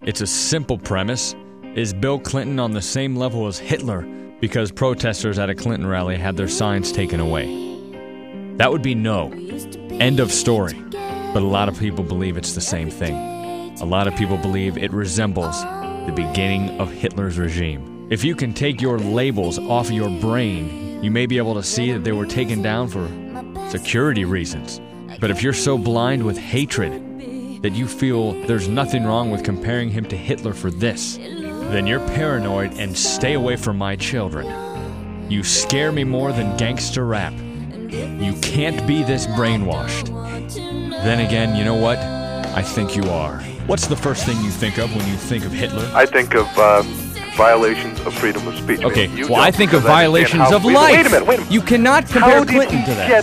It's a simple premise. Is Bill Clinton on the same level as Hitler because protesters at a Clinton rally had their signs taken away? That would be no. End of story. But a lot of people believe it's the same thing. A lot of people believe it resembles the beginning of Hitler's regime. If you can take your labels off your brain, you may be able to see that they were taken down for security reasons. But if you're so blind with hatred that you feel there's nothing wrong with comparing him to Hitler for this, then you're paranoid and stay away from my children. You scare me more than gangster rap. You can't be this brainwashed. Then again, you know what? I think you are. What's the first thing you think of when you think of Hitler? I think of violations of freedom of speech. Okay, well, I think of violations of life. Wait a minute. You cannot compare Clinton to that.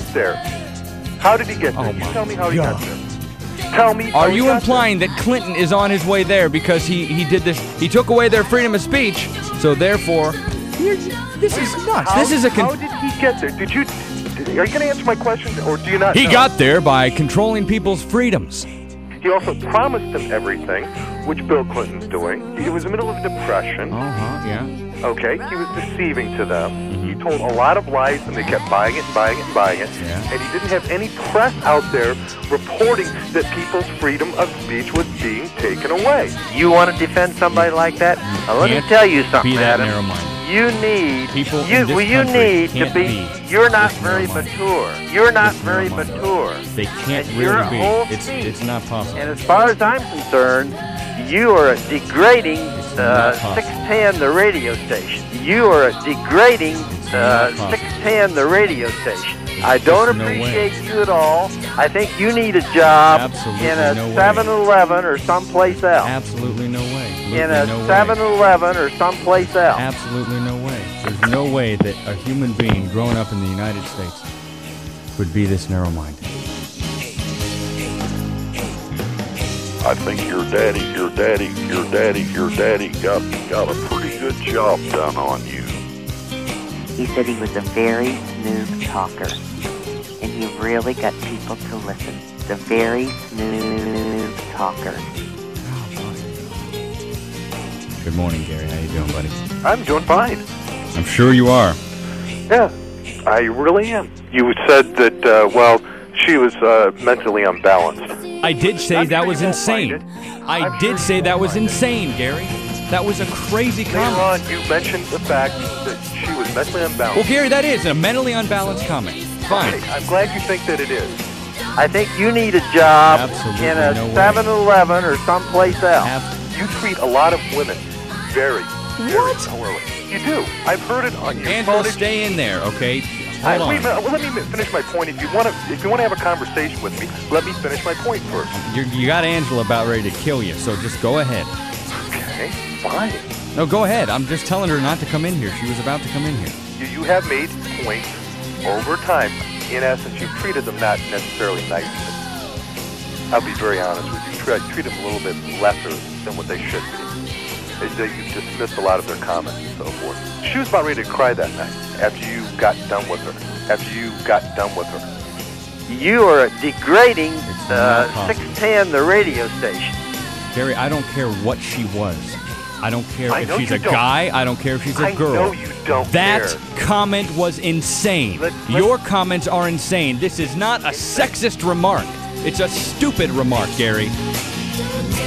How did he get there? Oh, you my tell me how he God. got there. Tell me. Are you implying that Clinton is on his way there because he did this? He took away their freedom of speech, so therefore, this is nuts. How did he get there? Are you going to answer my question, or do you not? He know? got there by controlling people's freedoms. He also promised them everything, which Bill Clinton's doing. He was in the middle of depression. Yeah. Okay, he was deceiving to them. He told a lot of lies, and they kept buying it and buying it and buying it. Yeah. And he didn't have any press out there reporting that people's freedom of speech was being taken away. You want to defend somebody like that? Let me tell you something, Be that Adam. narrow-minded. You need People in you this well, you country need to can't be. be You're not this very narrow-minded. mature. You're not This very narrow-minded. mature. They can't And your really be. whole It's speech. not possible. And as far as I'm concerned, you are degrading not possible. 610, the radio station. You are degrading not possible. 610, the radio station. I don't just no way. appreciate you at all. I think you need a job Absolutely in a no way. 7-Eleven or someplace else. Absolutely no way. In a no way. 7-Eleven or someplace else. Absolutely no way. There's no way that a human being growing up in the United States would be this narrow-minded. I think your daddy got a pretty good job done on you. He said he was a very smooth talker, and he really got people to listen. The very smooth talker. Good morning, Gary. How you doing, buddy? I'm doing fine. I'm sure you are. Yeah, I really am. You said that, she was mentally unbalanced. I did say I'm that sure was you won't find insane. it. I I'm did sure say you that won't was find it. insane, Gary. That was a crazy Later comment. on, you mentioned the fact that she was mentally unbalanced. Well, Gary, that is a mentally unbalanced comment. Fine. Okay, I'm glad you think that it is. I think you need a job Absolutely in a no way. 7-Eleven or someplace else. You treat a lot of women very What? poorly. You do. I've heard it on your Angela, phone. stay in there, okay? Hold on. Wait a minute. Well, let me finish my point. If you want to have a conversation with me, let me finish my point first. You got Angela about ready to kill you, so just go ahead. Okay, fine. No, go ahead. I'm just telling her not to come in here. She was about to come in here. You have made points over time. In essence, you've treated them not necessarily nicely. I'll be very honest with you. Treat them a little bit lesser than what they should be. You've dismissed a lot of their comments and so forth. She was about ready to cry that night after you got done with her. You are degrading not possible. 610, the radio station. Gary, I don't care what she was. I don't care I if know she's you a don't. guy. I don't care if she's a girl. I know you don't That care. comment was insane. Your comments are insane. This is not a sexist remark. It's a stupid remark, Gary.